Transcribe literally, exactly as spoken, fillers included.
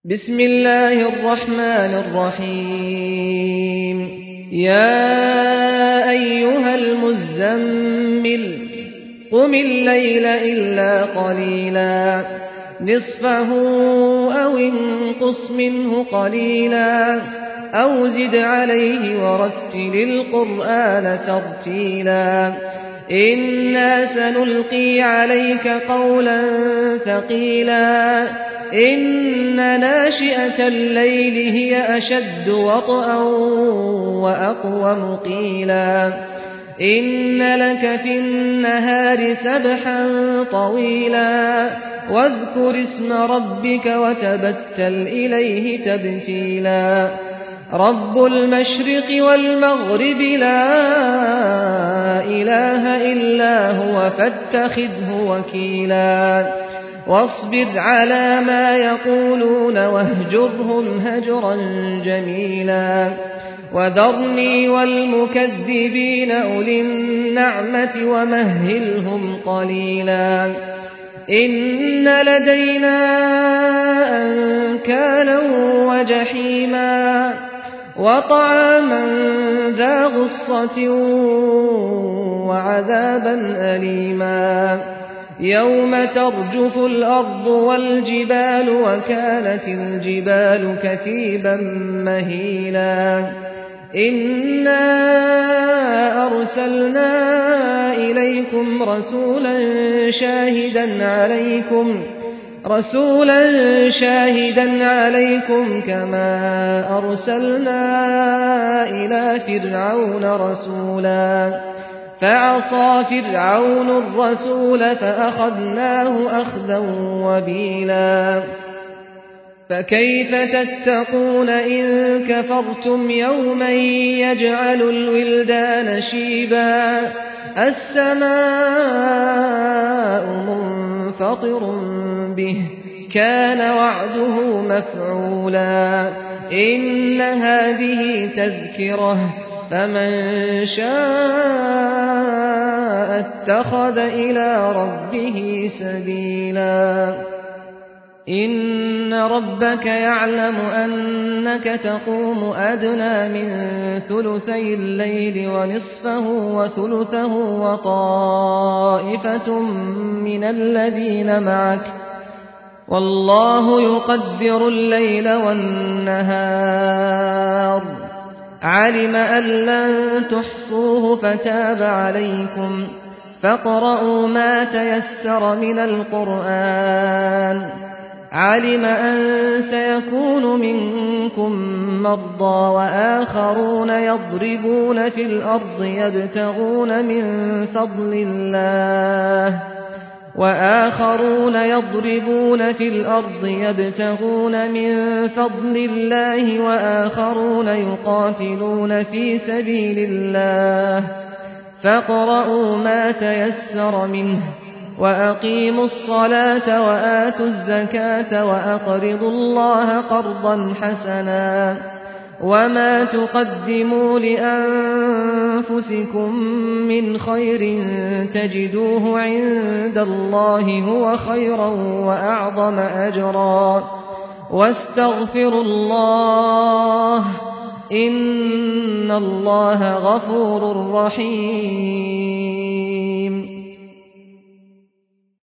بسم الله الرحمن الرحيم يا أيها المزمل قم الليل إلا قليلا نصفه أو انقص منه قليلا أو زد عليه ورتل القرآن ترتيلا إنا سنلقي عليك قولا ثقيلا إن ناشئة الليل هي أشد وطئا وأقوم قيلا إن لك في النهار سبحا طويلا واذكر اسم ربك وتبتل إليه تبتيلا رب المشرق والمغرب لا إله إلا هو فاتخذه وكيلا واصبر على ما يقولون واهجرهم هجرا جميلا وذرني والمكذبين أولي النعمة ومهلهم قليلا إن لدينا أنكالا وجحيما وطعاما ذا غصة وعذابا أليما يوم ترجف الأرض والجبال وكانت الجبال كثيبا مهيلا إنا أرسلنا إليكم رسولا شاهدا عليكم رسولا شاهدا عليكم كما أرسلنا إلى فرعون رسولا فعصى فرعون الرسول فأخذناه أخذا وبيلا فكيف تتقون إن كفرتم يوما يجعل الولدان شيبا السماء منفطر به كان وعده مفعولا إن هذه تذكرة فمن شاء اتخذ إلى ربه سبيلا إن ربك يعلم أنك تقوم أدنى من ثلثي الليل ونصفه وثلثه وطائفة من الذين معك والله يقدر الليل والنهار علم أن لن تحصوه فتاب عليكم فاقرؤوا ما تيسر من القرآن علم أن سيكون منكم مرضى وآخرون يضربون في الأرض يبتغون من فضل الله وآخرون يضربون في الأرض يبتغون من فضل الله وآخرون يقاتلون في سبيل الله فاقرؤوا ما تيسر منه وأقيموا الصلاة وآتوا الزكاة وأقرضوا الله قرضا حسنا وما تقدموا لأنفسكم من خير تجدوه عند الله هو خيرا وأعظم أجرا واستغفروا الله إن الله غفور رحيم